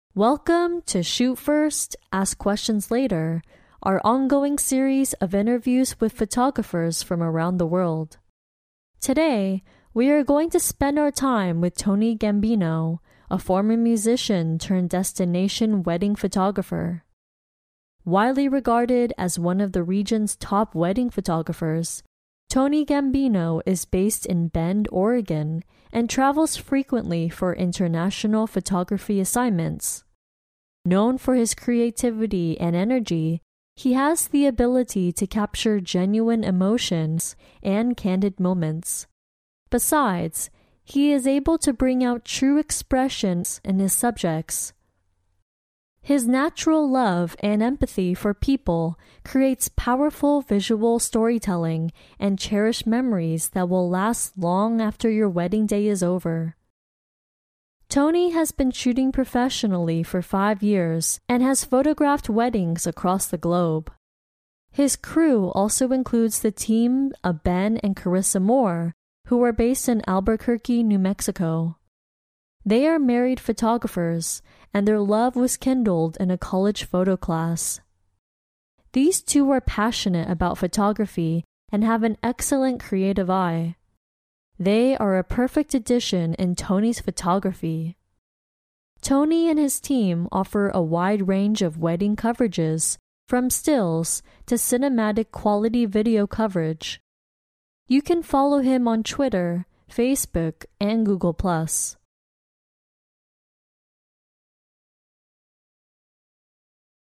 Welcome to Shoot First, Ask Questions Later, our ongoing series of interviews with photographers from around the world. Today, we are going to spend our time with Tony Gambino, a former musician turned destination wedding photographer. Widely regarded as one of the region's top wedding photographers, Tony Gambino is based in Bend, Oregon, and travels frequently for international photography assignments. Known for his creativity and energy, he has the ability to capture genuine emotions and candid moments. Besides, he is able to bring out true expressions in his subjects. His natural love and empathy for people creates powerful visual storytelling and cherished memories that will last long after your wedding day is over. Tony has been shooting professionally for 5 years and has photographed weddings across the globe. His crew also includes the team of Ben and Carissa Moore, who are based in Albuquerque, New Mexico. They are married photographers, and their love was kindled in a college photo class. These two are passionate about photography and have an excellent creative eye. They are a perfect addition in Tony's photography. Tony and his team offer a wide range of wedding coverages, from stills to cinematic quality video coverage. You can follow him on Twitter, Facebook, and Google+.